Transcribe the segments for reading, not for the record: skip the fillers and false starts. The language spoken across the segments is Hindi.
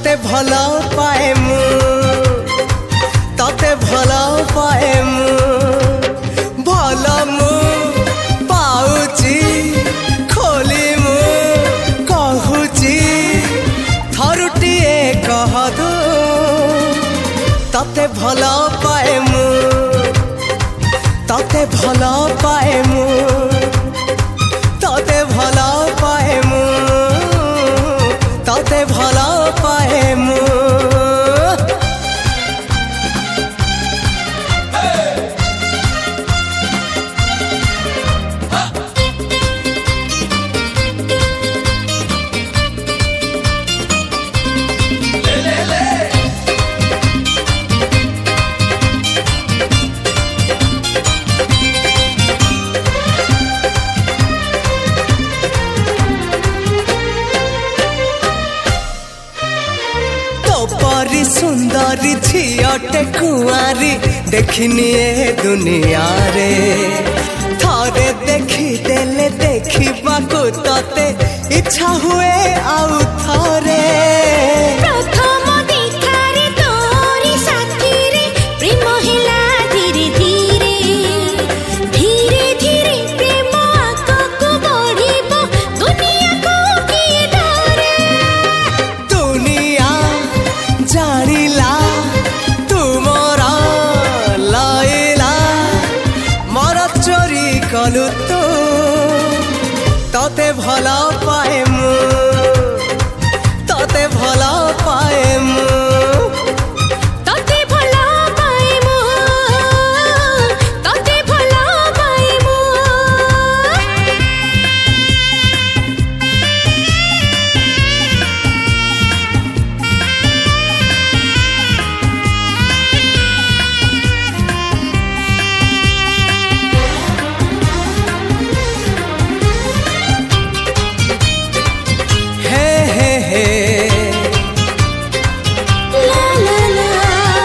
तते भल पाए मु तते भल पाए मु भल मु पाउची खोली मु कहूची थरुटिए कह दो तते भल पाए मु तते भल पाए मु तते भल पाए मु तते भल पाए मु परी सुंदरी झीटे कुआरी देखनी ए दुनिया रे थरे देखीदेले देखा तते इच्छा हुए आउ थरे प्रथम देखारे तोरी साथी रे प्रेम हिला धीरे धीरे धीरे धीरे प्रेम आगको बढ़िबो दुनिया को किए डरे दुनिया जानिला तुमर लैला मोर चोरी कलु तो तते भल पाए मु तते भल पाए मु तते भल पाए मु तते भल पाए मु ला ला ला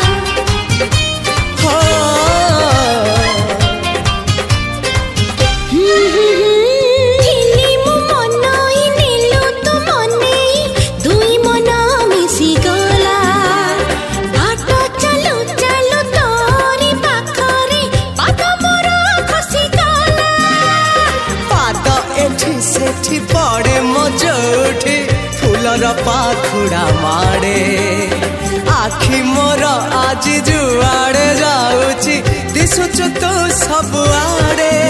थिली मु मन ही नेलु तो मने दुई मन मिसी गला बाट चलु चलु तोरी पाखरे पाद मोर खसी गला पाद एठी सेठी पड़े मजोठी फूलर पाखुड़ा माड़े आखि मोर आज जुआड़े जाऊची दिशुचु तू सब आड़े